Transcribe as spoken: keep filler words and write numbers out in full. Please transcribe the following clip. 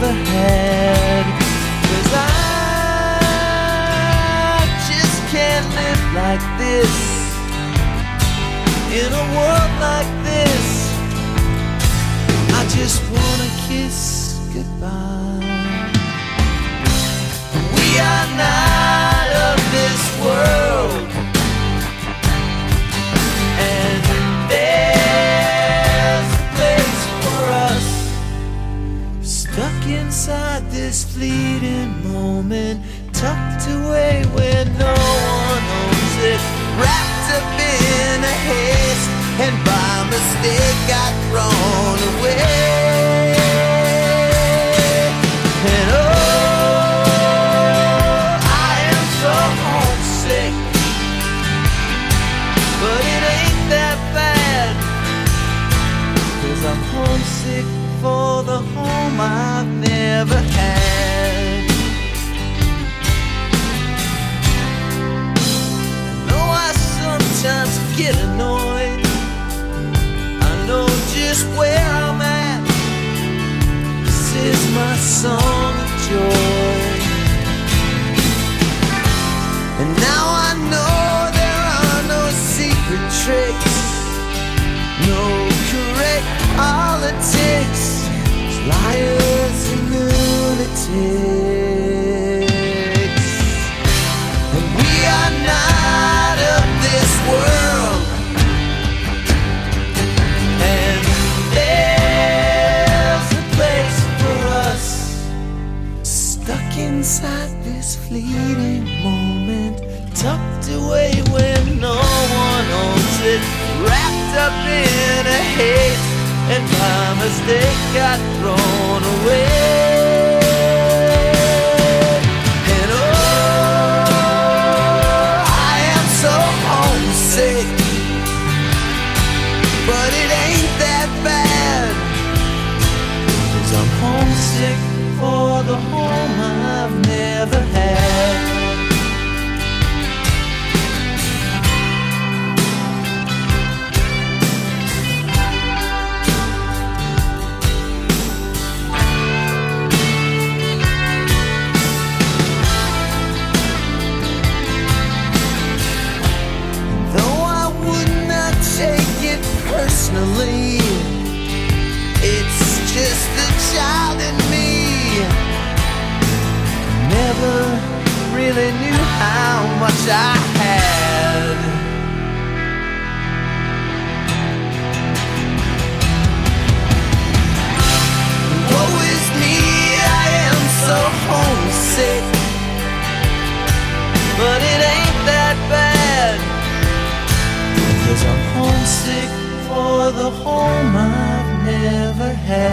had. 'Cause I just can't live like this, in a world like this. I just wanna kiss goodbye. We are not of this world, and there's a place for us, stuck inside this fleeting moment, tucked away where no one owns it, wrapped up in a haste, and by mistake got thrown away. And oh, I am so homesick, but it ain't that bad, 'cause I'm homesick for the home I've never had. I know I sometimes get annoyed, I know just where I'm at. This is my song of joy, and now I know there are no secret tricks, no correct politics, liars and lunatics. And we are not of this world, and there's a place for us, stuck inside this fleeting moment, tucked away where no one owns it, wrapped up in a haze, and by mistake got thrown away. And oh, I am so homesick, but it ain't that bad, 'cause I'm homesick for the home I've never had. Personally, it's just the child in me. Never really knew how much I had. Woe is me, I am so homesick, but it ain't that bad, 'cause I'm homesick for the home I've never had.